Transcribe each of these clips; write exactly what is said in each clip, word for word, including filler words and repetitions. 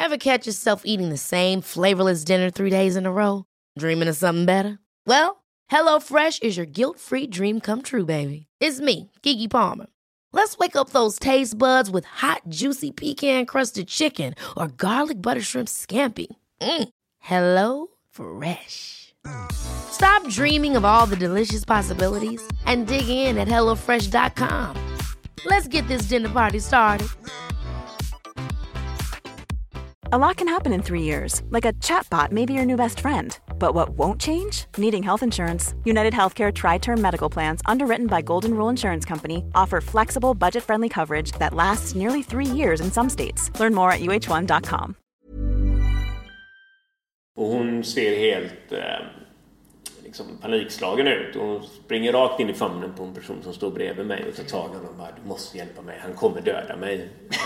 Ever catch yourself eating the same flavorless dinner three days in a row? Dreaming of something better? Well, HelloFresh is your guilt-free dream come true, baby. It's me, Keke Palmer. Let's wake up those taste buds with hot, juicy pecan-crusted chicken or garlic butter shrimp scampi. Mm. Hello Fresh. Stop dreaming of all the delicious possibilities and dig in at hello fresh dot com. Let's get this dinner party started. A lot can happen in three years, like a chatbot may be your new best friend. But what won't change? Needing health insurance. United Healthcare Tri-Term Medical Plans, underwritten by Golden Rule Insurance Company, offer flexible, budget-friendly coverage that lasts nearly three years in some states. Learn more at u h one dot com. Och hon ser helt eh, liksom panikslagen ut. Och hon springer rakt in i famnen på en person som står bredvid mig och tar tag i honom och bara, du måste hjälpa mig, han kommer döda mig.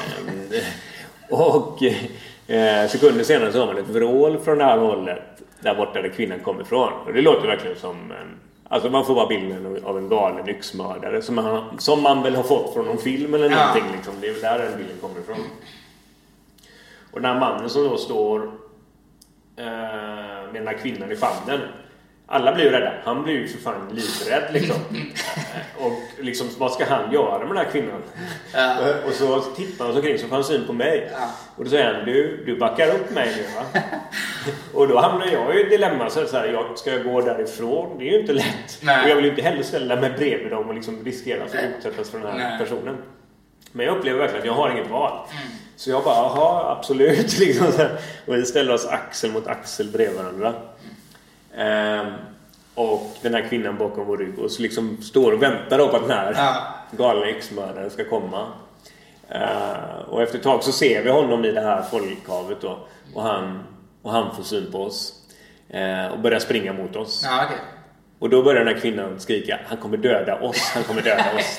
Och eh, sekunder senare så har man ett vrål från det här hållet där borta där kvinnan kommer ifrån. Och det låter verkligen som en, alltså man får bara bilden av en galen yxmördare som man, som man väl har fått från någon film eller ja. någonting liksom. Det är där den bilden kommer ifrån. Och den här mannen som då står eh, med den här kvinnan i famnen, alla blir ju rädda. Han blir ju för fan livrädd liksom. Och liksom, vad ska han göra med den här kvinnan? Ja. Och så tittar han så kring så får han syn på mig. Ja. Och då säger han, du, du backar upp mig nu va? Och då hamnar jag i ett dilemma. Så här, jag, ska jag gå därifrån? Det är ju inte lätt. Nej. Och jag vill ju inte heller ställa mig bredvid dem och liksom riskera att utsättas för den här Nej. personen. Men jag upplever verkligen att jag har inget val. Mm. Så jag bara, aha, absolut. Liksom så här. Och vi ställer oss axel mot axel bredvid varandra. Um, och den här kvinnan bakom vår rygg och så liksom står och väntar på att den här ja. galna yxmördaren ska komma. Uh, och efter ett tag så ser vi honom i det här folkhavet då, och han och han får syn på oss uh, och börjar springa mot oss. Ja, okay. Och då börjar den här kvinnan skrika, han kommer döda oss, han kommer döda oss.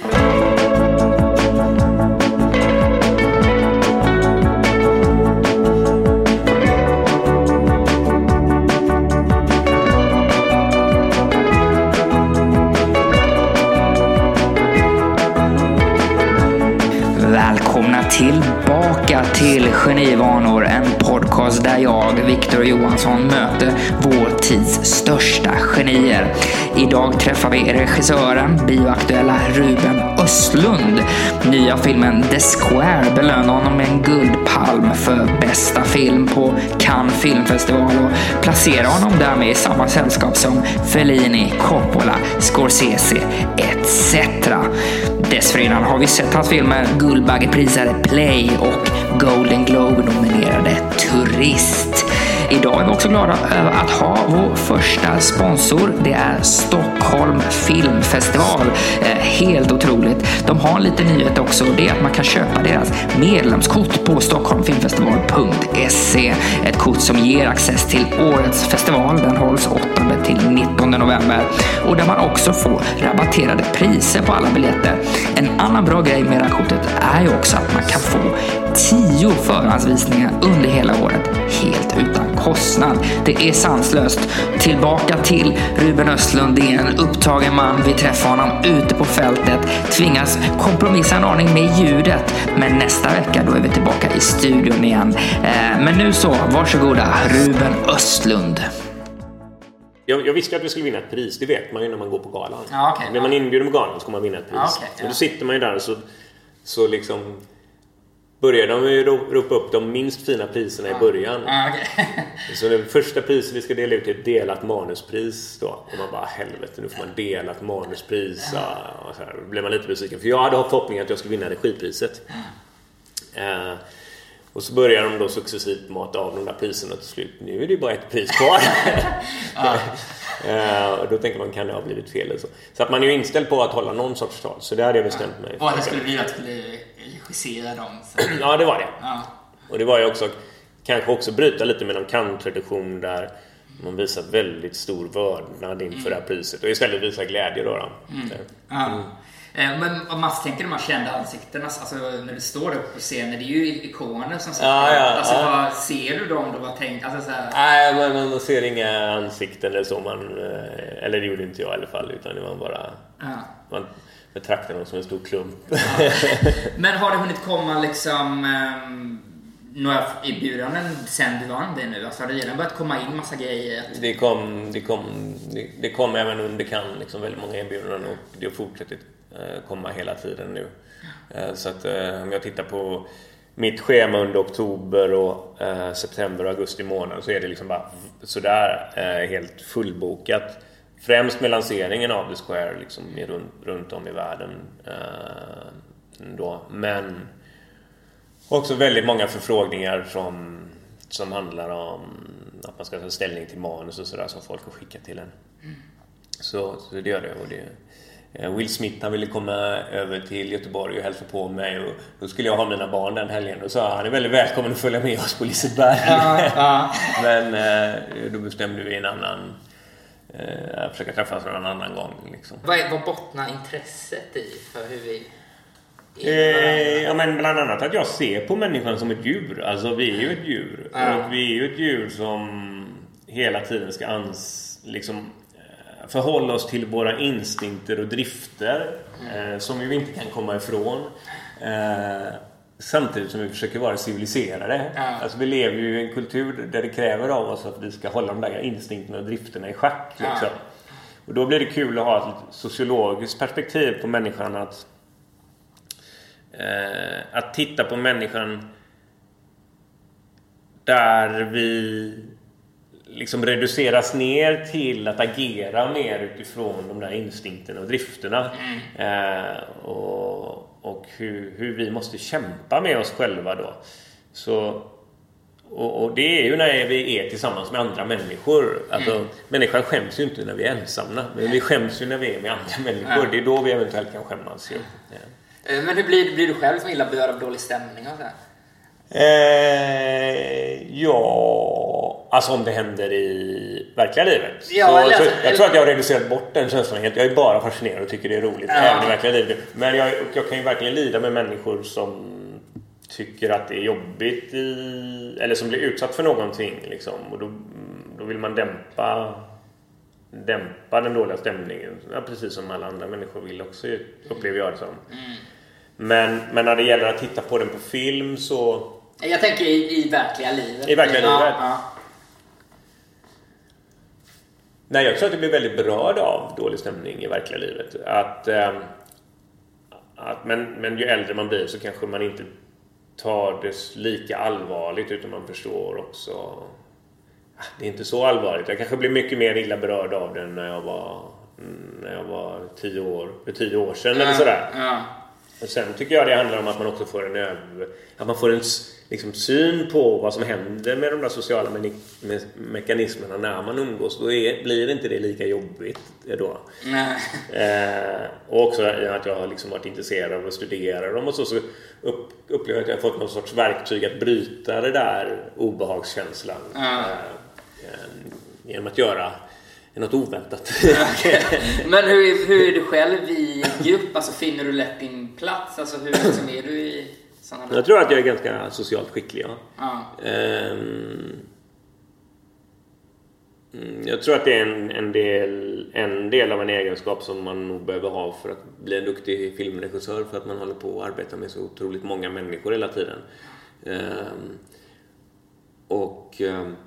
Välkomna tillbaka till Genivanor, en podcast där jag, Victor Johansson, möter vår tids största genier. Idag träffar vi regissören, bioaktuella Ruben Östlund. Nya filmen The Square belönar honom med en guldpalm för bästa film på Cannes filmfestival och placerar honom därmed i samma sällskap som Fellini, Coppola, Scorsese et cetera. Dessförinnan har vi sett hans filmer Guldbaggeprisade Play och Golden Globe-nominerade Turist. Idag är vi också glada över att ha vår första sponsor. Det är Stockholm filmfestival. Eh, helt otroligt. De har en liten nyhet också. Det är att man kan köpa deras medlemskort på stockholmfilmfestival punkt se. Ett kort som ger access till årets festival. Den hålls åttonde till nittonde november. Och där man också får rabatterade priser på alla biljetter. En annan bra grej med det här kortet är ju också att man kan få tio förhandsvisningar under hela året helt utan kostnad. Det är sanslöst. Tillbaka till Ruben Östlund. Det är en upptagen man. Vi träffar honom ute på fältet. Tvingas kompromissa en aning med ljudet. Men nästa vecka då är vi tillbaka i studion igen. Eh, men nu så, varsågoda Ruben Östlund. Jag, jag visste att vi skulle vinna ett pris. Det vet man ju när man går på galan. Ja, okay, när man inbjuder på galan så kommer man vinna ett pris. Ja, okay, ja. Och då sitter man ju där och så, så liksom börjar de ju ropa upp de minst fina priserna ja. i början. Ja, okay. Så det första priset vi ska dela ut är ett delat manuspris då. Och man bara, helvete, nu får man delat manuspris. Ja. Och så här, då blev man lite besviken. För jag hade hoppats förhoppningen att jag skulle vinna regipriset. Ja. Uh, och så börjar de då successivt mata av de där priserna till slut. Nu är det ju bara ett pris kvar. Ja. uh, och då tänker man, kan det ha blivit fel eller så. Så att man är ju inställd på att hålla någon sorts tal. Så det hade jag bestämt ja. mig. Och det skulle vi att skulle regissera dem. Så. Ja, det var det. Ja. Och det var ju också, kanske också bryta lite med någon Cannes-tradition där man visar väldigt stor vördnad inför mm. det här priset. Och istället visar glädje då. då. Mm. Ja. Mm. Men man tänker de här kända ansiktena, alltså när du står upp på scenen, det är ju ikoner som sitter. Ja, ja, alltså ja. Vad ser du dem då? Vad tänk, alltså så här... Nej, man, man ser inga ansikten eller så. Man, eller det gjorde inte jag i alla fall, utan det var bara... Ja. Man betraktar dem som en stor klump. Ja. Men har det hunnit komma liksom... Um... några erbjudanden sen du vann det nu? Alltså har det redan börjat komma in massa grejer? Det kom, det kom, det, det kom även under Cannes liksom väldigt många erbjudanden och det fortsätter eh, komma hela tiden nu. Eh, så att eh, om jag tittar på mitt schema under oktober och eh, september och augusti månad så är det liksom bara sådär eh, helt fullbokat. Främst med lanseringen av The Square liksom runt, runt om i världen eh, då. Men också väldigt många förfrågningar som, som handlar om att man ska ta ställning till manus och sådär som folk har skickat till en. Mm. Så, så det gör det. Och det Will Smith, han ville komma över till Göteborg och hälsa på mig och då skulle jag ha mina barn den helgen och sa han är väldigt välkommen att följa med oss på Liseberg. Ja, ja. Men eh, då bestämde vi en annan eh, försöka träffas någon annan gång liksom. Vad, är, vad bottnar intresset i för hur vi Eh, ja, men bland annat att jag ser på människan som ett djur. Alltså vi är ju ett djur. Ja. Och vi är ju ett djur som hela tiden ska ans, liksom, förhålla oss till våra instinkter och drifter. Mm. eh, Som vi inte kan komma ifrån. eh, Samtidigt som vi försöker vara civiliserade. Ja. Alltså vi lever ju i en kultur där det kräver av oss att vi ska hålla de där instinkterna och drifterna i schack liksom. Ja. Och då blir det kul att ha ett sociologiskt perspektiv på människan. Att Eh, att titta på människan där vi liksom reduceras ner till att agera mer utifrån de där instinkterna och drifterna. Mm. eh, och, och hur, hur vi måste kämpa med oss själva då. Så, och, och det är ju när vi är tillsammans med andra människor. Alltså, mm. Människan skäms ju inte när vi är ensamma, men vi skäms ju när vi är med andra människor. Mm. Det är då vi eventuellt kan skämmas ju. Ja. Men hur blir, blir du själv som illa berörd av dålig stämning och så här? Eh, ja, alltså om det händer i verkliga livet. Ja, så, eller, så, jag tror att jag har reducerat bort den känslan helt. Jag är bara fascinerad och tycker det är roligt, ja. Även i verkliga livet. Men jag, jag kan ju verkligen lida med människor som tycker att det är jobbigt i, eller som blir utsatt för någonting liksom. Och då, då vill man dämpa dämpa den dåliga stämningen, ja, precis som alla andra människor vill också, upplever jag det som. Mm. Men, men när det gäller att titta på den på film så... Jag tänker i, i verkliga livet. I verkliga ja, livet? Ja. Nej, jag tror att det blir väldigt berörd av dålig stämning i verkliga livet. Att, ähm, att, men, men ju äldre man blir så kanske man inte tar det lika allvarligt, utan man förstår också... Det är inte så allvarligt. Jag kanske blev mycket mer illa berörd av den när jag var, när jag var tio år, för tio år sedan, ja, eller sådär. Ja. Och sen tycker jag det handlar om att man också får en över, att man får en liksom, syn på vad som händer med de där sociala me- me- mekanismerna när man umgås. Då är, blir inte det lika jobbigt då. Eh, och också att jag har liksom varit intresserad av att studera dem och så, så upp, upplever jag att jag har fått någon sorts verktyg att bryta det där obehagskänslan. Ja. Eh, genom att göra något oväntat. Men hur, hur är du själv i grupp? Alltså finner du lätt din plats? Alltså hur liksom är du i sådana där? Jag tror att jag är ganska socialt skicklig, ja. Ja. Um, jag tror att det är en, en, del, en del av en egenskap som man nog behöver ha för att bli en duktig filmregissör, för att man håller på att arbeta med så otroligt många människor hela tiden. Um, och um,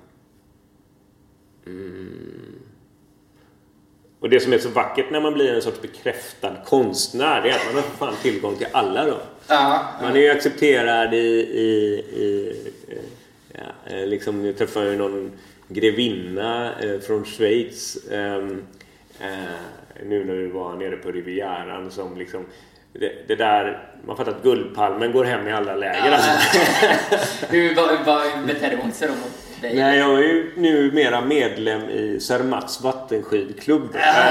Mm. Och det som är så vackert när man blir en sorts bekräftad konstnär, det är att man har fan tillgång till alla då. Ja, man är ju accepterad i, i, i ja, liksom, jag träffade ju någon grevinna eh, från Schweiz eh, eh, nu när vi var nere på Rivieran som liksom det, det där, man fattar att Guldpalmen går hem i alla läger. Ja. Hur var betedde hon sig då? Nej, jag är ju nu mera medlem i Zermatts vattenskidklubb.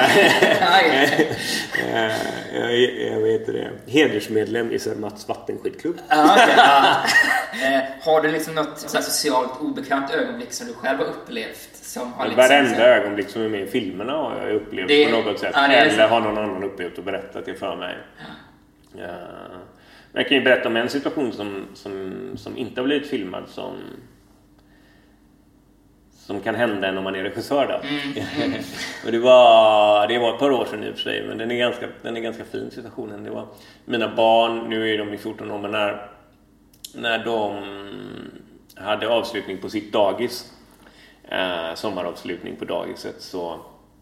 Jag vet det. Hedersmedlem i Zermatts vattenskidklubb. Ja, okay, ja. Har du liksom något socialt obekant ögonblick som du själv har upplevt? Som har liksom varenda så... ögonblick som är med i filmerna har jag upplevt det... på något sätt. Ja, eller har någon annan upplevt och berättat det för mig. Ja. Men jag kan ju berätta om en situation som, som, som inte har blivit filmad som... som kan hända när man är regissör då. Mm, mm. Och det var det var ett par år sedan i och för sig, men den är ganska den är ganska fin situationen. Det var mina barn, nu är de i fjorton år, men när när de hade avslutning på sitt dagis. Eh, sommaravslutning på dagiset, så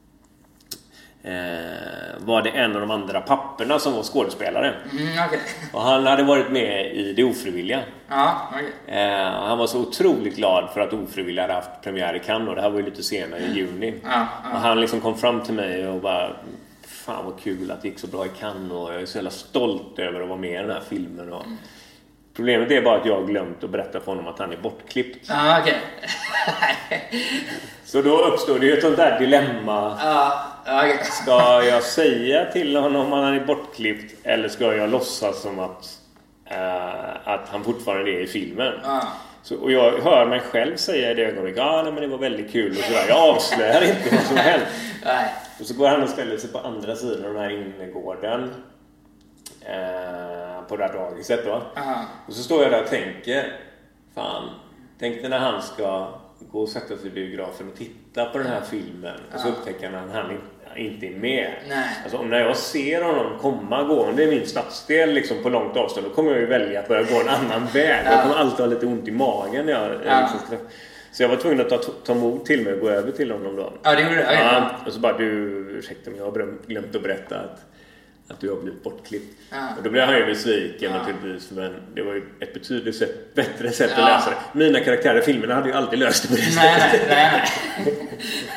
eh, var det en av de andra papporna som var skådespelare. Mm, okay. Och han hade varit med i Det ofrivilliga. Ja, okay. eh, Han var så otroligt glad för att Ofrivilliga hade haft premiär i Cannes. Och det här var ju lite senare i juni. Ja, ja. Och han liksom kom fram till mig och bara: fan vad kul att det gick så bra i Cannes, och jag är så jävla stolt över att vara med i den här filmen. Och mm. Problemet är bara att jag har glömt att berätta för honom att han är bortklippt. Ja, okej. Så då uppstår det ju ett sånt där dilemma. Ja, okej. Ska jag säga till honom att han är bortklippt, eller ska jag låtsas som att, äh, att han fortfarande är i filmen? Ja. Så, och jag hör mig själv säga i det ögonblicket: ja, nej, men det var väldigt kul och sådär. Jag avslöjar inte vad som helst. Nej. Och så går han och ställer sig på andra sidan av den här innergården, eh, på det här dagiset då. Aha. Och så står jag där och tänker: fan, tänk när han ska gå och sätta sig i biografen och titta på den här filmen. Och så upptäcker han att han inte är med. Nej. Alltså, om när jag ser honom komma gående i min stadsdel liksom på långt avstånd, då kommer jag ju välja att börja gå en annan väg. Jag kommer alltid ha lite ont i magen när jag, ja. liksom träff... Så jag var tvungen att ta, ta mod till mig och gå över till honom då. Ja, det gjorde det. Ja, och så bara: du, ursäkta mig, jag har glömt att berätta att, att du har blivit bortklippt. Ja. Och då blev han ju besviken, ja. naturligtvis, men det var ju ett betydligt sätt, bättre sätt ja. att läsa det. Mina karaktärer i filmerna hade ju alltid löst det på det sättet. Nej, nej, nej.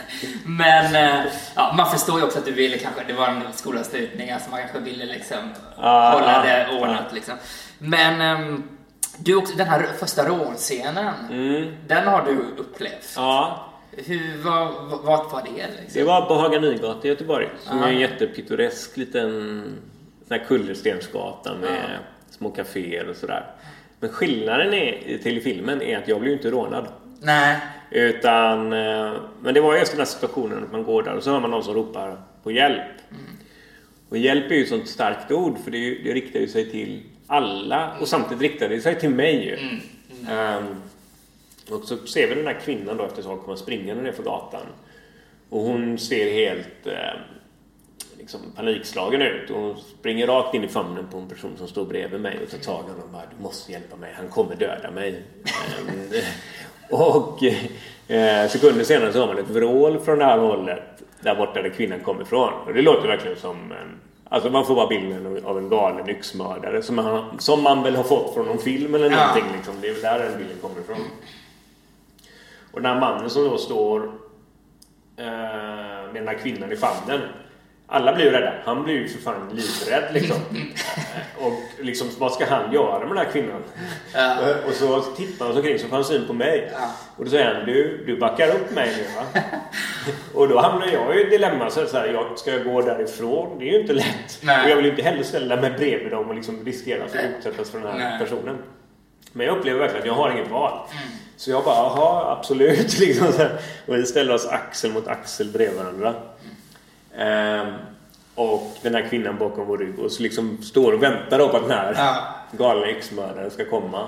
Men ja, man förstår ju också att du ville kanske, det var en skolavslutning, alltså man kanske ville liksom ah, hålla det ordnat ah. liksom. Men um, du också, den här första rånscenen, mm. den har du upplevt. Ja. Hur, vad, vad var det liksom? Det var på Haga Nygata i Göteborg, som Aha. är en jättepittoresk liten sån här kullerstensgata med Aha. små kaféer och sådär. Men skillnaden är, till filmen är att jag blev inte rånad. Nej. Utan, men det var just den här situationen att man går där och så hör man någon som ropar på hjälp. Mm. Och hjälp är ju ett sånt starkt ord, för det, det riktar ju sig till alla, och samtidigt riktar det sig till mig ju. Mm. Mm. Um, och så ser vi den här kvinnan då efter att komma springande ner för gatan. Och hon ser helt eh, liksom panikslagen ut. Och hon springer rakt in i famnen på en person som står bredvid mig och tar tag i honom och bara: du måste hjälpa mig, han kommer döda mig. um, och eh, sekunder senare så har man ett vrål från det här hållet där borta där kvinnan kommer ifrån. Och det låter verkligen som en, alltså man får bara bilden av en galen yxmördare som man, som man väl har fått från någon film eller någonting. Ja. Liksom. Det är väl där den bilden kommer ifrån. Och den här mannen som då står eh, med den här kvinnan i famnen, alla blir ju rädda. Han blir ju för fan livrädd liksom. Och liksom, vad ska han göra med den här kvinnan? Ja. Och så tittar han så kring så får han syn på mig. Ja. Och då säger han: du, du backar upp mig nu, va? Och då hamnar jag i ett dilemma. Så här, jag, ska jag gå därifrån? Det är ju inte lätt. Nej. Och jag vill inte heller ställa mig bredvid dem och liksom riskera att utsättas för den här Nej. personen. Men jag upplever verkligen att jag har inget val. Mm. Så jag bara: jaha, absolut. Liksom så här. Och vi ställer oss axel mot axel bredvid varandra. Mm. Um, och den här kvinnan bakom vår rygg och så liksom står och väntar på att den här ja. galna yxmördaren ska komma.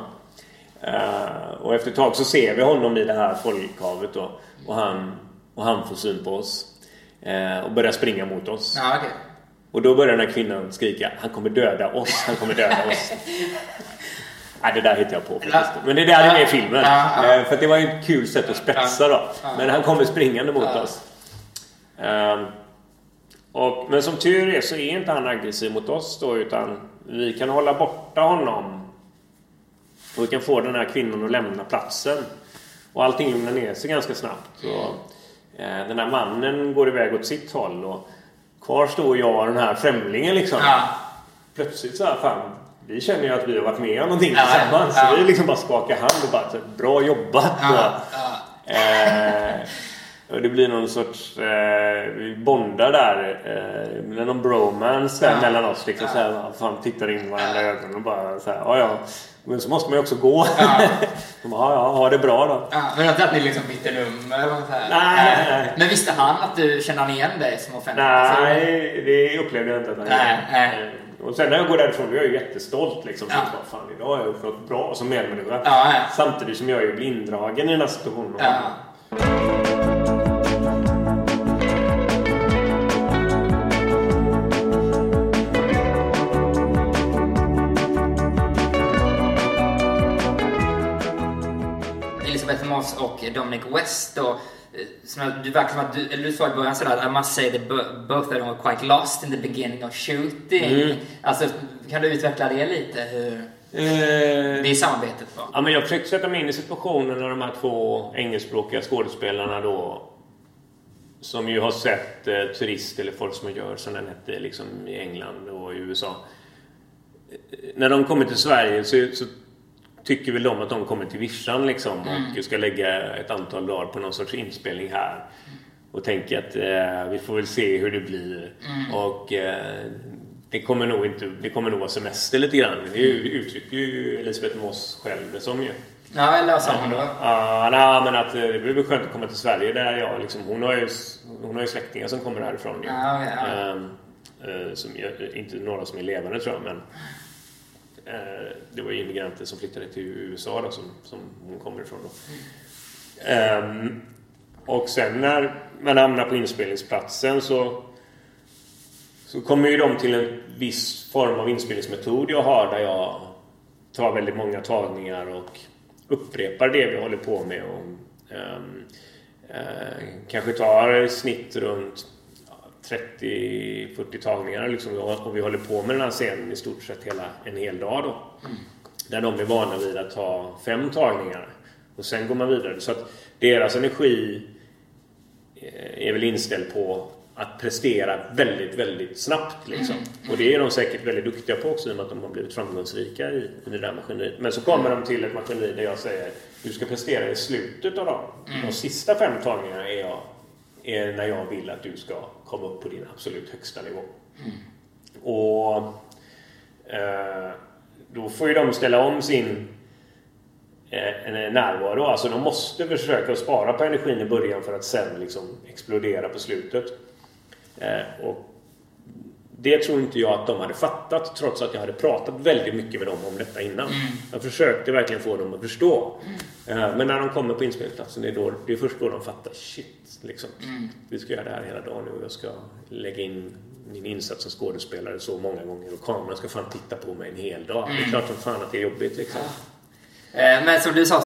Uh, och efter ett tag så ser vi honom i det här folkhavet då, och han, och han får syn på oss uh, och börjar springa mot oss. Ja, okay. Och då börjar den här kvinnan skrika: han kommer döda oss, han kommer döda oss. Nej, det där hittar jag på faktiskt. Men det där är med i filmen. Ja, ja. För att det var ju ett kul sätt att spetsa då. Men han kommer springande mot ja. oss. Um, och, men som tur är så är inte han aggressiv mot oss då, utan vi kan hålla borta honom. Och vi kan få den här kvinnan att lämna platsen. Och allting lugnar ner sig ganska snabbt. Och, eh, den här mannen går iväg åt sitt håll. Och kvar står jag och den här främlingen liksom. Ja. Plötsligt så här, fan, vi känner ju att vi har varit med om någonting ja, tillsammans. Ja. Så vi liksom bara skakar hand och bara så, bra jobbat. Ja, ja. Eh, och det blir någon sorts eh, vi bondar där eh, någon bromance där ja. mellan oss liksom, ja. så här, fan, tittar in varandra i ögonen och bara så här, ja ja, men så måste man ju också gå. Ja. ja, ja, ha det bra då. Ja, men inte att ni liksom bytte nummer eller så här. Nej, nej. Men visste han att du kände igen dig som offentlig? Nej, det upplevde jag inte att han nej, nej. Och sen när jag går därifrån, då är jag ju jättestolt liksom. Ja. Så, fan, idag har jag uppnått bra som medmänniska. Ja, ja. Samtidigt som jag är blindragen i den här situationen. Ja. Elizabeth Moss och Dominic West då, som du verkar som att du, eller du sa i början sådär, I must say that both of them were quite lost in the beginning of shooting. Mm. Alltså, kan du utveckla det lite? Hur eh, det är samarbetet var? Ja, men jag försökte sätta mig in i situationen när de här två engelskspråkiga skådespelarna då, som ju har sett eh, turist eller folk som gör som den hette liksom i England och i U S A. När de kommer till Sverige så, så tycker väl de att de kommer till Vischan liksom, mm. och ska lägga ett antal dagar på någon sorts inspelning här. Och tänker att eh, vi får väl se hur det blir. Mm. Och eh, det kommer nog inte, det kommer nog vara semester lite grann. Det uttrycker ju Elizabeth Moss själv det som ju. Ja, eller vad sa hon då? Ja, nej, men att det blir väl skönt att komma till Sverige där jag liksom, hon har ju, hon har ju släktingar som kommer härifrån ju. Ja, ja. Um, uh, som, inte några som är levande tror jag, men uh, det var ju immigranter som flyttade till U S A då, som, som hon kommer ifrån då. Um, och sen när man hamnar på inspelningsplatsen så så kommer ju de till en viss form av inspelningsmetod jag har, där jag tar väldigt många tagningar och upprepar det vi håller på med och um, uh, kanske tar snitt runt trettio till fyrtio tagningar liksom, och vi håller på med den här scenen i stort sett hela en hel dag då. Mm. Där de är vana vid att ta fem tagningar och sen går man vidare, så att deras energi är väl inställd på att prestera väldigt, väldigt snabbt liksom. Och det är de säkert väldigt duktiga på också, i och med att de har blivit framgångsrika i, i det där maskineriet. Men så kommer de till ett maskineri där jag säger, du ska prestera i slutet av dem. Mm. De sista fem tagningarna är, jag, är när jag vill att du ska komma upp på din absolut högsta nivå. Mm. Och eh, då får ju de ställa om sin eh, närvaro. Alltså de måste försöka spara på energin i början för att sen liksom explodera på slutet. Eh, och det tror inte jag att de hade fattat, trots att jag hade pratat väldigt mycket med dem om detta innan. Mm. Jag försökte verkligen få dem att förstå. Mm. Eh, men när de kommer på inspelningsplatsen, det är, då, det är först då de fattar, shit, liksom. Mm. Vi ska göra det här hela dagen nu och jag ska lägga in min insats som skådespelare så många gånger och kameran ska fan titta på mig en hel dag. Mm. Det är klart som fan att det är jobbigt liksom. Ja. Eh, men som du sa,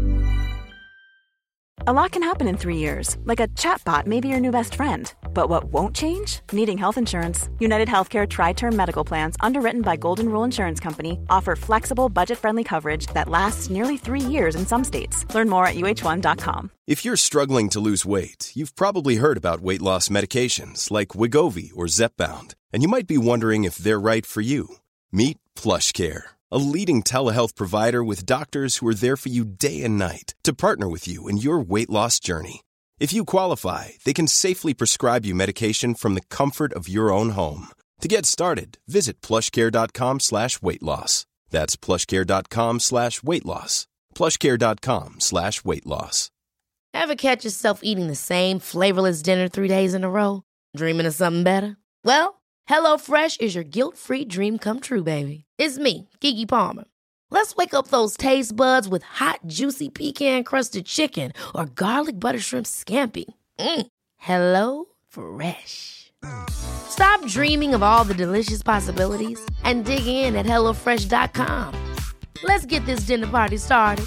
a lot can happen in three years, like a chatbot may be your new best friend. But what won't change? Needing health insurance. United Healthcare Tri-Term Medical Plans, underwritten by Golden Rule Insurance Company, offer flexible, budget-friendly coverage that lasts nearly three years in some states. Learn more at U H one dot com. If you're struggling to lose weight, you've probably heard about weight loss medications like Wegovy or Zepbound, and you might be wondering if they're right for you. Meet PlushCare, a leading telehealth provider with doctors who are there for you day and night to partner with you in your weight loss journey. If you qualify, they can safely prescribe you medication from the comfort of your own home. To get started, visit plushcare.com slash weight loss. That's plushcare.com slash weight loss. plushcare.com slash weight loss. Ever catch yourself eating the same flavorless dinner three days in a row? Dreaming of something better? Well, HelloFresh is your guilt-free dream come true, baby. It's me, Keke Palmer. Let's wake up those taste buds with hot, juicy pecan-crusted chicken or garlic butter shrimp scampi. Mm. Hello Fresh. Stop dreaming of all the delicious possibilities and dig in at hello fresh dot com. Let's get this dinner party started.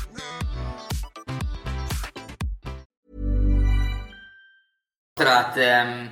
Att ähm,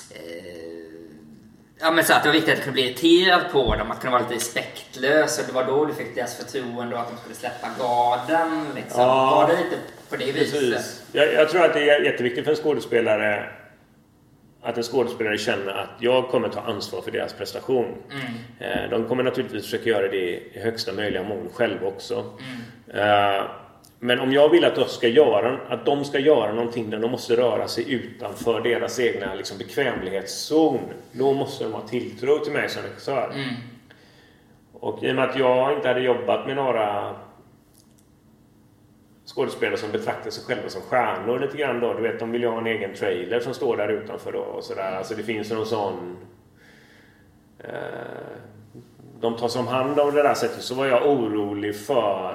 ja, men så att det var viktigt att du kunde bli irriterad på dem, att kunna vara lite respektlös, och det var då du fick deras förtroende och att de skulle släppa garden liksom. Ja, var det lite på det viset? Jag, jag tror att det är jätteviktigt för en skådespelare att en skådespelare känner att jag kommer ta ansvar för deras prestation. Mm. De kommer naturligtvis försöka göra det i högsta möjliga mån själv också. Mm. Men om jag vill att de ska göra, att de ska göra någonting där de måste röra sig utanför deras egna liksom, bekvämlighetszon, då måste de ha tilltro till mig som regissör. Mm. Och i och med att jag inte hade jobbat med några skådespelare som betraktar sig själva som stjärnor lite grann då, du vet, de vill ju ha en egen trailer som står där utanför då och sådär. Alltså det finns någon sån eh, de tar som hand om det där sättet, så var jag orolig för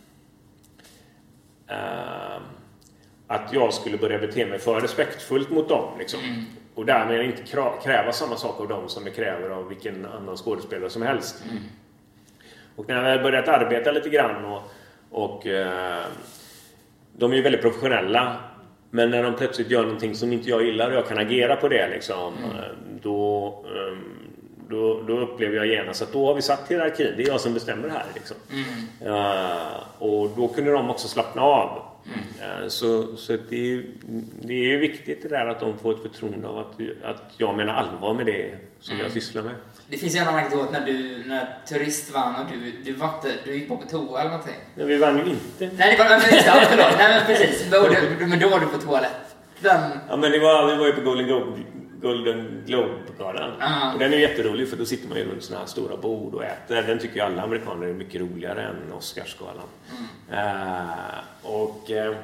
Uh, att jag skulle börja bete mig för respektfullt mot dem liksom. Mm. Och därmed inte kräva samma sak av dem som jag kräver av vilken annan skådespelare som helst. Mm. Och när jag börjat arbeta lite grann och, och uh, de är ju väldigt professionella. Men när de plötsligt gör någonting som inte jag gillar och jag kan agera på det liksom, mm. då, då, då upplever jag gärna så att då har vi satt hierarkin. Det är jag som bestämmer här liksom. Mm. Uh, och då kunde de också slappna av. Mm. Uh, så så det, är, det är viktigt det där att de får ett förtroende av att, att jag menar allvar med det som mm. jag sysslar med. Det finns ju en anekdot när du när turist vann och du, du, var inte, du gick på på toa eller någonting. Men vi vann ju inte. Nej, det var men just det, förlåt. Nej, men precis. Men då var du på toalett. Den... Ja, men det var, vi var ju på Golden Globe, Golden Globe-galan. Uh-huh. Och den är jätterolig för då sitter man ju runt såna här stora bord och äter. Den tycker ju alla amerikaner är mycket roligare än Oscarsgalan. Mm. Uh, och uh,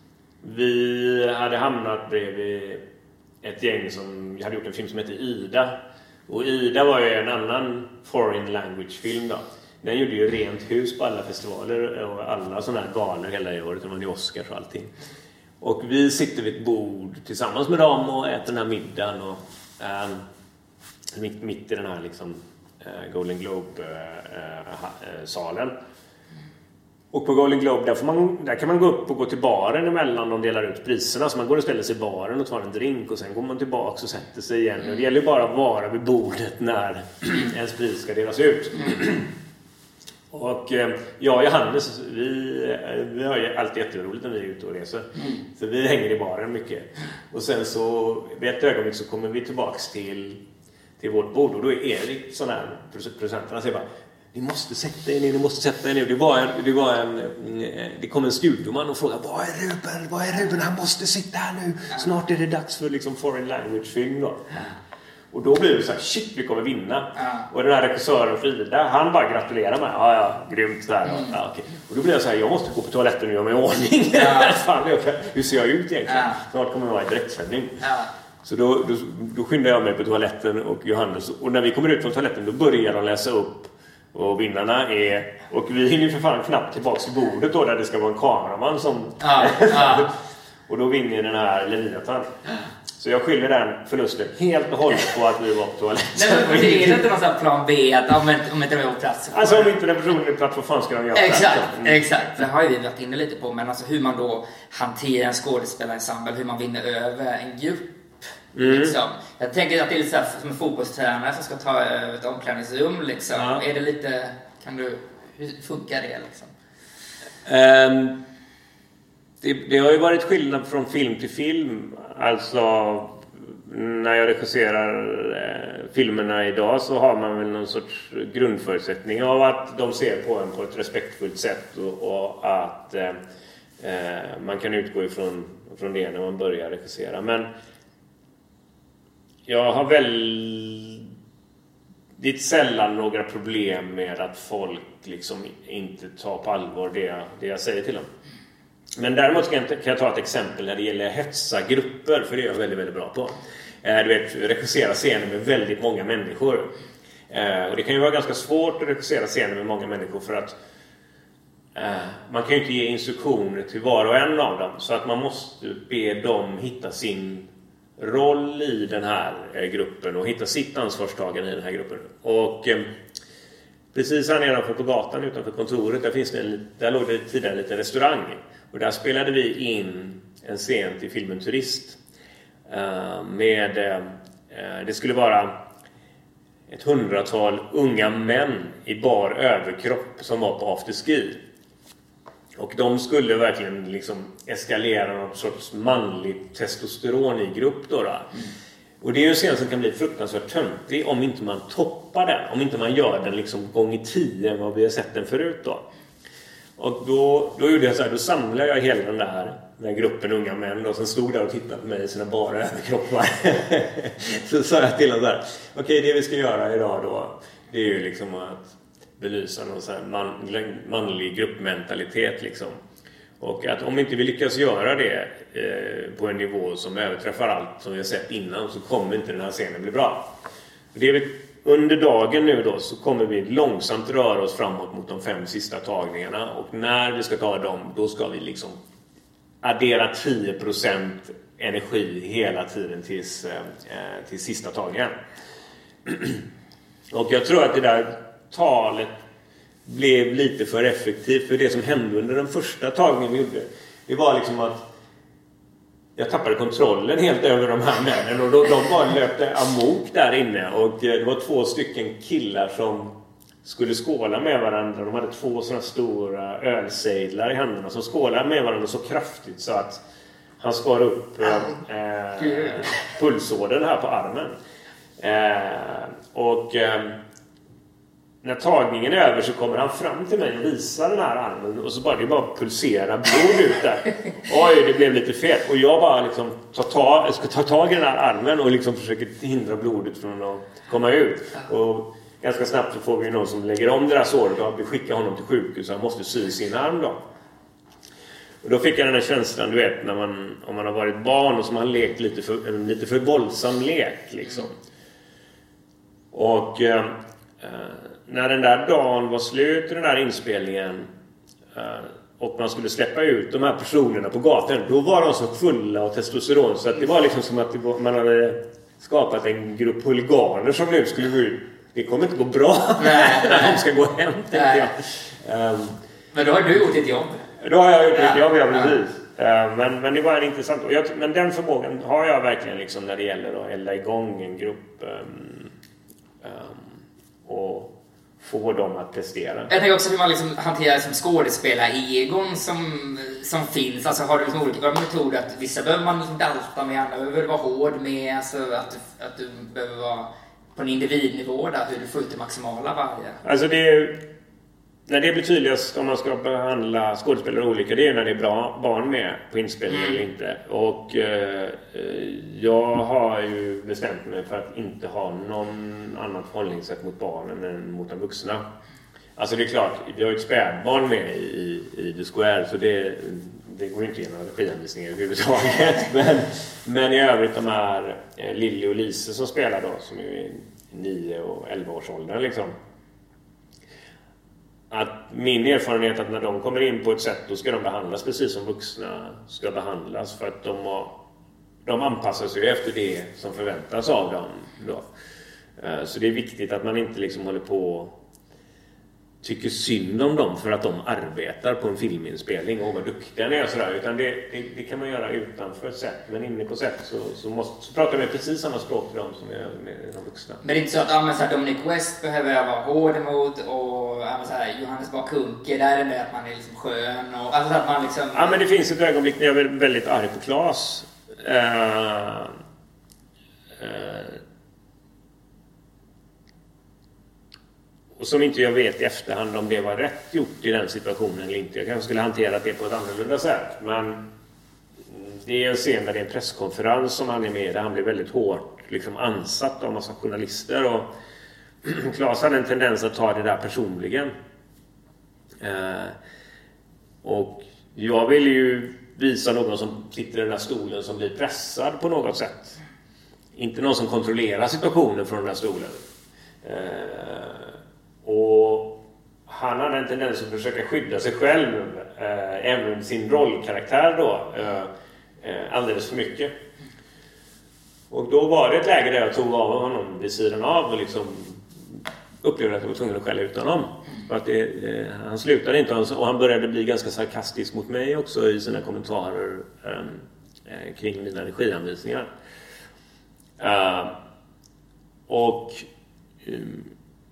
vi hade hamnat bredvid ett gäng som hade gjort en film som heter Ida. Och Ida var ju en annan foreign language film då. Den gjorde ju rent hus på alla festivaler och alla sådana här galor hela året. Det var ju Oscars och allting. Och vi sitter vid ett bord tillsammans med dem och äter den här middagen. Och, äh, mitt, mitt i den här liksom, äh, Golden Globe-salen. Äh, äh, och på Golden Globe där, får man, där kan man gå upp och gå till baren emellan och delar ut priserna. Så man går och ställer sig i baren och tar en drink och sen går man tillbaka och sätter sig igen. Och det gäller ju bara att vara vid bordet när ens pris ska delas ut. Och eh, jag och Johannes, vi, vi har ju alltid jätteroligt när vi är ute och reser. Mm. Så vi hänger i baren mycket. Och sen så, vid ett ögonblick så kommer vi tillbaks till, till vårt bord. Och då är Erik sån här producenterna säger bara: ni måste sätta er ner, ni måste sätta er ner. Det var en, det var en, det kom en studioman och frågade: vad är Ruben, vad är Ruben, han måste sitta här nu. Snart är det dags för liksom foreign language film då. Och då blir det så här: shit, vi kommer vinna. Ja. Och den här regissören Frida, han bara gratulerar mig. Ja, ja, grymt där. Mm. Ja, okay. Och då blir jag så här: jag måste gå på toaletten och göra mig i ordning. Ja. Fan, jag kan, hur ser jag ut egentligen? Ja. Snart kommer jag vara i direktsändning. Ja. Så då, då, då skyndar jag mig på toaletten och Johannes. Och när vi kommer ut från toaletten då börjar de läsa upp. Och vinnarna är... Och vi hinner för fan knappt tillbaka till bordet då, där det ska vara en kameraman som... Ja. Ja. Och då vinner den här Leviathan. Så jag skyller den förlusten helt och hållet på att vi var på toaletten. Nej, men det är inte någon sån plan B att om inte, om inte vi var på plats. Alltså om inte den personen är plats, vad fan ska de göra? Exakt, mm. exakt. Det har ju vi varit inne lite på. Men alltså hur man då hanterar en skådespelarensemble, hur man vinner över en grupp. Mm. Liksom. Jag tänker att det är lite så här som en fotbollstränare som ska ta över ett omklädningsrum. Liksom. Ja. Är det lite... Kan du... Hur funkar det liksom? Um, det, det har ju varit skillnad från film till film. Alltså när jag regisserar eh, filmerna idag så har man väl någon sorts grundförutsättning av att de ser på en på ett respektfullt sätt och, och att eh, eh, man kan utgå ifrån från det när man börjar regissera. Men jag har väldigt sällan några problem med att folk liksom inte tar på allvar det jag, det jag säger till dem. Men däremot kan jag, kan jag ta ett exempel när det gäller hetsa grupper, för det är jag väldigt, väldigt bra på. Du vet, regissera scener med väldigt många människor. Och det kan ju vara ganska svårt att regissera scener med många människor för att man kan ju inte ge instruktioner till var och en av dem. Så att man måste be dem hitta sin roll i den här gruppen och hitta sitt ansvarstagande i den här gruppen. Och precis här nedanför på gatan utanför kontoret, där, finns det en, där låg det tidigare en liten restaurang. Och där spelade vi in en scen till filmen Turist. Uh, med, uh, det skulle vara ett hundratal unga män i bar överkropp som var på afterski. Och de skulle verkligen liksom eskalera någon sorts manlig testosteron i grupp då. då. Mm. Och det är ju en scen som kan bli fruktansvärt töntig om inte man toppar den. Om inte man gör den liksom gång i tio än vad vi har sett den förut då. Och då, då gjorde jag så här, då samlade jag hela den där, den där gruppen unga män och sen stod där och tittade på mig i sina bara överkroppar. Så sa jag till dem där: okej, okay, det vi ska göra idag då, det är ju liksom att belysa någon så här man, manlig gruppmentalitet liksom. Och att om inte vi lyckas göra det eh, på en nivå som överträffar allt som vi har sett innan, så kommer inte den här scenen bli bra. Det vi, under dagen nu då så kommer vi långsamt röra oss framåt mot de fem sista tagningarna. Och när vi ska ta dem, då ska vi liksom addera tio procent energi hela tiden tills, eh, till sista tagningen. Och jag tror att det där talet blev lite för effektivt, för det som hände under den första tagningen vi gjorde, Det var liksom att jag tappade kontrollen helt över de här männen. Och de, de bara löpte amok där inne. Och det var två stycken killar som skulle skåla med varandra. De hade två sådana stora ölsejdlar i händerna som skålade med varandra så kraftigt så att han skar upp eh, pulsådern här på armen. Eh, och eh, när tagningen är över så kommer han fram till mig och visar den här armen. Och så bara det bara pulserar blod ut där. Oj, det blev lite fel. Och jag bara liksom tar tag, jag ska ta tag i den här armen och liksom försöker hindra blodet från att komma ut. Och ganska snabbt så får vi någon som lägger om det där såret och vi skickar honom till sjukhus så han måste sy sin arm då. Och då fick jag den här känslan, du vet, när man, om man har varit barn och som har lekt lite för, en lite för våldsam lek liksom. Och eh, när den där dagen var slut i den där inspelningen eh, och man skulle släppa ut de här personerna på gatan, då var de så fulla av testosteron så att det var liksom som att det var, man hade skapat en grupp huliganer som nu skulle gå ut. Det kommer inte gå bra när de ska gå hem, tänkte jag. Um, men då har du gjort ett jobb. Då har jag gjort ett jobb, ja, precis. Uh, men, men det var en intressant... Och jag, men den förmågan har jag verkligen liksom när det gäller att elda igång en grupp um, um, och få dem att prestera. Jag tänker också hur man liksom hanterar som skådespelare-egon som, som finns. Alltså har du liksom olika metoder att vissa behöver man liksom dalta med, andra behöver vara hård med. Alltså att, att du behöver vara på en individnivå där, hur du får ut det maximala varje. Alltså det är, när det blir tydligast om man ska behandla skådespelare olika, det är när det är bra barn med på inspelningen mm. eller inte. Och eh, jag har ju bestämt mig för att inte ha någon annan förhållningssätt mot barnen än mot de vuxna. Alltså det är klart, vi har ju ett spädbarn med i, i The Square så det, det går inte igenom regianvisningar överhuvudtaget. men, men i övrigt de här eh, Lilly och Lise som spelar då, som är i nio och elva års ålder liksom. Att min erfarenhet är att när de kommer in på ett sätt då ska de behandlas precis som vuxna ska behandlas för att de, har, de anpassar sig efter det som förväntas av dem då. Så det är viktigt att man inte liksom håller på tycker synd om dem för att de arbetar på en filminspelning och vad duktiga ni är och sådär, utan det, det, det kan man göra utanför ett sätt, men inne på sätt så, så, måste, så pratar vi precis samma språk till dem som är med de vuxna. Men det är inte så att ja, men så här, Dominic West behöver jag vara hård emot och ja, men så här, Johannes Bakunke, där är det med att man är liksom skön och alltså att man liksom... Ja, men det finns ett ögonblick när jag är väldigt arg på Claes. Uh, uh, Och som inte jag vet i efterhand om det var rätt gjort i den situationen eller inte. Jag kanske skulle hantera det på ett annorlunda sätt. Men det är en scen där det är en presskonferens som han är med. Där han blir väldigt hårt liksom ansatt av en massa journalister. Och Claes hade en tendens att ta det där personligen. Eh, och jag vill ju visa någon som sitter i den där stolen som blir pressad på något sätt. Inte någon som kontrollerar situationen från den där stolen. Eh, Och han hade en tendens att försöka skydda sig själv, eh, även sin rollkaraktär då, eh, eh, alldeles för mycket. Och då var det ett läge där jag tog av honom vid sidan av och liksom upplevde att jag var tvungen att skälla ut honom. För att det, eh, han slutade inte och han började bli ganska sarkastisk mot mig också i sina kommentarer eh, kring mina regianvisningar. Uh, och um,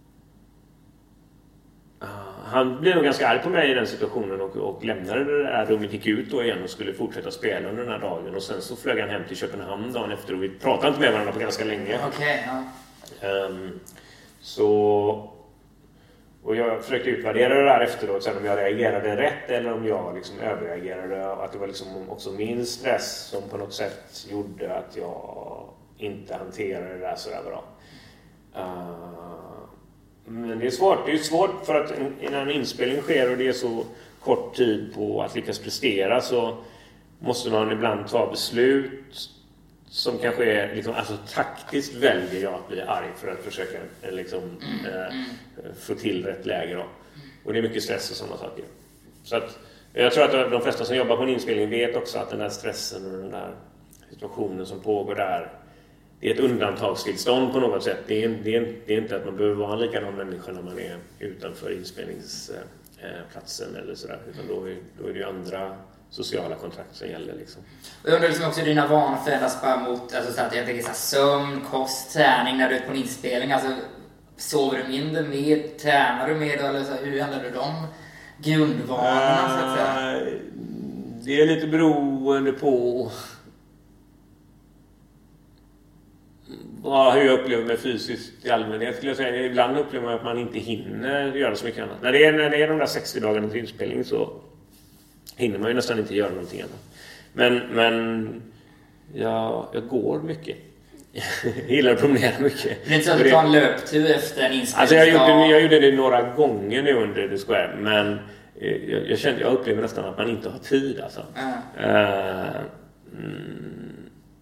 Uh, han blev nog ganska arg på mig i den situationen och, och lämnade det där rummet, gick ut då igen och skulle fortsätta spela under den här dagen. Och sen så flög han hem till Köpenhamn dagen efter och vi pratade inte med varandra på ganska länge. Okay, ja. um, så och jag försökte utvärdera det där efteråt sen om jag reagerade rätt eller om jag liksom överreagerade. Att det var liksom också min stress som på något sätt gjorde att jag inte hanterade det där så där bra. Uh, Men det är svårt. Det är svårt för att innan en inspelning sker och det är så kort tid på att lyckas prestera så måste man ibland ta beslut som kanske är liksom, alltså taktiskt väljer jag att bli arg för att försöka liksom, eh, få till rätt läge då. Och det är mycket stress och sådana saker. Så att jag tror att de flesta som jobbar på en inspelning vet också att den där stressen och den där situationen som pågår där, det är ett undantagstillstånd på något sätt. Det är, det, är, det är inte att man behöver vara en likadan människa när man är utanför inspelningsplatsen eller sådär. Utan då är, då är det ju andra sociala kontrakt som gäller liksom. Jag undrar liksom också dina vanor förändras bara mot, alltså så att jag tänker så här, sömn, kost, träning när du är på en inspelning, alltså sover du mindre med, tränar du med eller så här, hur ändrar du de grundvanorna uh, så att säga? Det är lite beroende på vad, hur jag upplever mig fysiskt i allmänhet skulle jag säga. Ibland upplever man att man inte hinner göra så mycket annat. När det är, när det är de där sextio dagarna till inspelning så hinner man ju nästan inte göra någonting annat. Men, men ja, jag går mycket. Jag gillar att promenera mycket. Det är inte så att du tar en löptur efter en inspelning? Alltså jag gjorde, jag gjorde det några gånger nu under The Square. Men jag, jag, kände, jag upplever nästan att man inte har tid alltså. Mm. Uh, mm,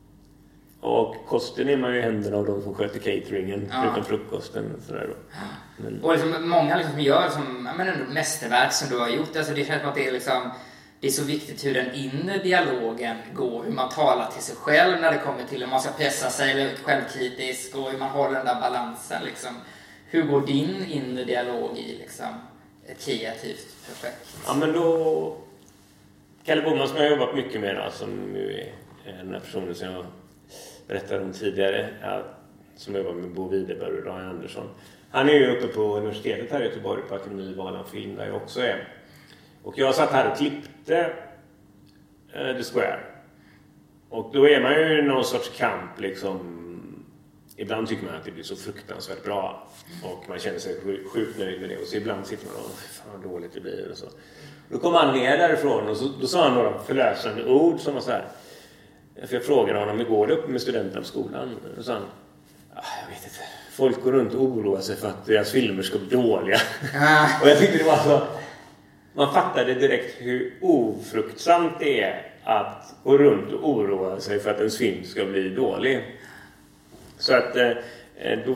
och kosten är man ju i händerna av de som sköter cateringen, ja. Förutom frukosten och sådär då. Men, och liksom, många liksom gör som, jag menar, mästerverk som du har gjort. Alltså det känns som att det är liksom, det är så viktigt hur den inre dialogen går, hur man talar till sig själv när det kommer till hur man ska pressa sig eller självkritisk och hur man håller den där balansen liksom. Hur går din inre dialog i liksom ett kreativt projekt? Ja, men då Kalle Boman som jag har jobbat mycket med då, som nu är den här personen som jag berättade om tidigare, ja, som jobbar med Bo Widerberg och Dan Andersson. Han är ju uppe på universitetet här i Göteborg på Akademi Valan Film där jag också är. Och jag satt här och klippte uh, The Square. Och då är man ju någon sorts kamp liksom. Ibland tycker man att det blir så fruktansvärt bra. Och man känner sig sjukt nöjd med det. Och så ibland sitter man och fan vad dåligt det blir och så. Då kom han ner därifrån och så, då sa han några förlösande ord som var så här. För jag frågade honom, hur går det upp med studenterna på skolan? Och så sa han, ah, jag vet inte. Folk går runt och oroar sig för att deras filmer ska bli dåliga. Ah. Och jag tyckte det var så. Man fattade direkt hur ofruktsamt det är att gå runt och oroa sig för att en film ska bli dålig. Så att eh, då,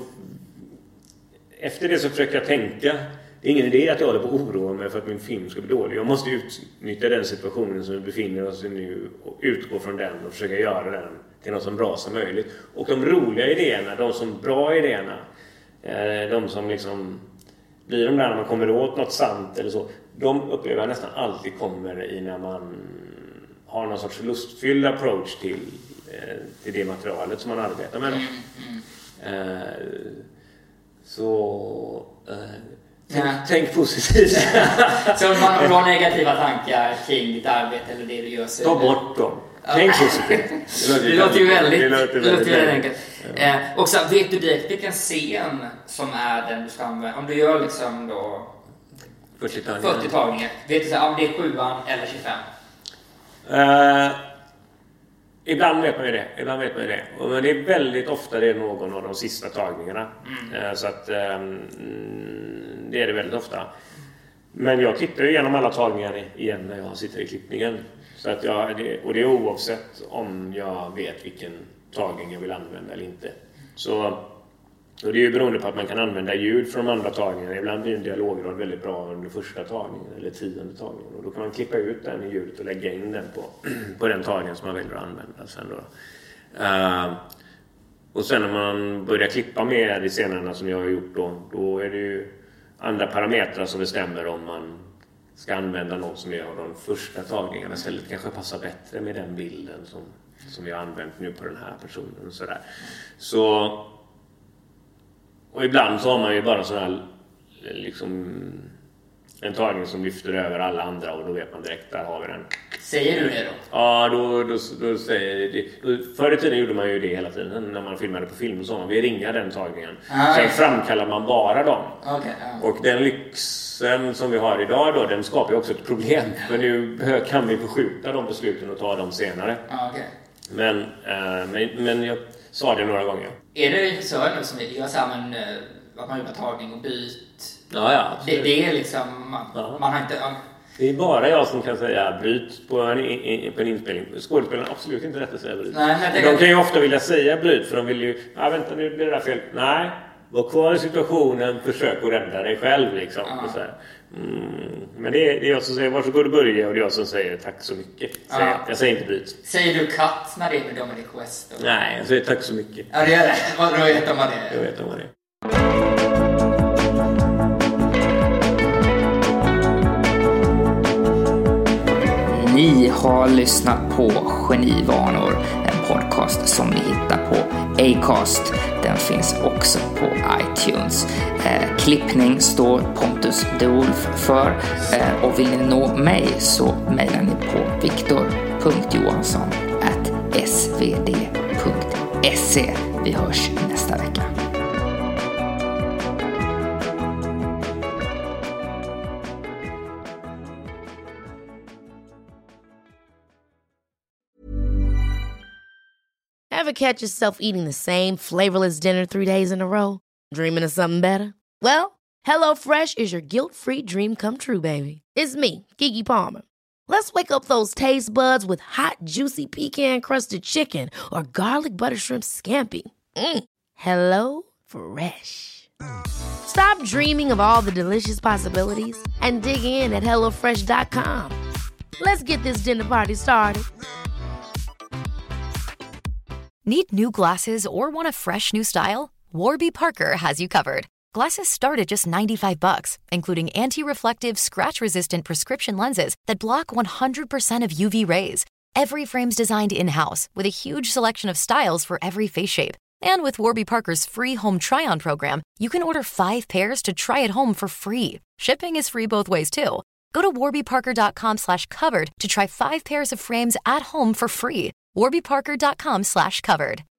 efter det så försöker jag tänka, det är ingen idé att jag håller på att oroa mig för att min film ska bli dålig. Jag måste utnyttja den situationen som vi befinner oss i nu och utgå från den och försöka göra den till något så bra som möjligt. Och de roliga idéerna, de som bra idéerna, eh, de som liksom blir de där när man kommer åt något sant eller så, de upplever jag nästan alltid kommer i när man har någon sorts lustfylld approach till, eh, till det materialet som man arbetar med. Mm, mm. Eh, så eh, tänk, ja. tänk positivt. Så om man har negativa tankar kring ditt arbete eller det du gör så... Ta bort dem. Tänk positivt. Det låter, det låter ju väldigt, det låter väldigt, väldigt, väldigt enkelt. Ja. Eh, och så vet du direkt vilken scen som är den du ska använda. Om du gör liksom då fyrtio tagningar. fyrtio tagningar. Vet du så om det är sjuan eller tjugofem? Uh, ibland vet man ju det. Ibland vet man ju det. Men det är väldigt ofta det är någon av de sista tagningarna. Mm. Uh, så att um, det är det väldigt ofta. Men jag tittar ju igenom alla tagningar igen när jag sitter i klippningen. Så att jag, och det är oavsett om jag vet vilken tagning jag vill använda eller inte. Så, och det är ju beroende på att man kan använda ljud från de andra tagningarna. Ibland blir en dialograd väldigt bra under första tagningen eller tionde tagningen. Och då kan man klippa ut den i ljudet och lägga in den på, på den tagningen som man väljer att använda sen då. Uh, och sen när man börjar klippa med de scenerna som jag har gjort då, då är det ju andra parametrar som bestämmer om man ska använda något som är av de första tagningarna istället kanske passar bättre med den bilden som, som jag har använt nu på den här personen och sådär. Så, och ibland så har man ju bara sån här liksom en tagning som lyfter över alla andra och då vet man direkt, där har vi den. Säger du det då? Ja, då, då, då säger det. Då, förr i tiden gjorde man ju det hela tiden när man filmade på film och så. Vi ringar den tagningen. Ah, sen framkallar man bara dem. Okay, ah. Och den lyxen som vi har idag då, den skapar ju också ett problem. För nu kan vi förskjuta de besluten och ta dem senare. Ah, okay. Men, äh, men, men jag sa det några gånger. Är det regissören nu som gör så här, men, att man gör tagning och byt? Ja, ja. Det, det är liksom, man, ja. man har inte... Det är bara jag som kan säga bryt på en, på en inspelning. Skådespelarna har absolut inte rätt att säga bryt. Nej, men de kan ju ofta vilja säga bryt för de vill ju, ja vänta nu blir det där fel. Nej, var kvar i situationen, försök att rädda dig själv liksom. Ja. Och så här. Mm, men det är, det är jag som säger varsågod och börja och det är jag som säger tack så mycket. Säger, ja. Jag säger inte bryt. Säger du cut när det är med Dominic West? Då? Nej, jag säger tack så mycket. Ja, det är det. Och då vet man det. Jag vet man det. Ni har lyssnat på Genivanor, en podcast som ni hittar på Acast. Den finns också på iTunes. Eh, klippning står Pontus de Wolf för. Eh, och vill ni nå mig så mejlar ni på viktor punkt johansson at s v d punkt se. Vi hörs nästa vecka. Ever catch yourself eating the same flavorless dinner three days in a row? Dreaming of something better? Well, HelloFresh is your guilt-free dream come true, baby. It's me, Keke Palmer. Let's wake up those taste buds with hot, juicy pecan-crusted chicken or garlic butter shrimp scampi. Mm. Hello Fresh. Stop dreaming of all the delicious possibilities and dig in at hello fresh dot com. Let's get this dinner party started. Need new glasses or want a fresh new style? Warby Parker has you covered. Glasses start at just ninety-five bucks, including anti-reflective, scratch-resistant prescription lenses that block one hundred percent of U V rays. Every frame's designed in-house with a huge selection of styles for every face shape. And with Warby Parker's free home try-on program, you can order five pairs to try at home for free. Shipping is free both ways, too. Go to warby parker dot com slash covered to try five pairs of frames at home for free. warby parker dot com slash covered.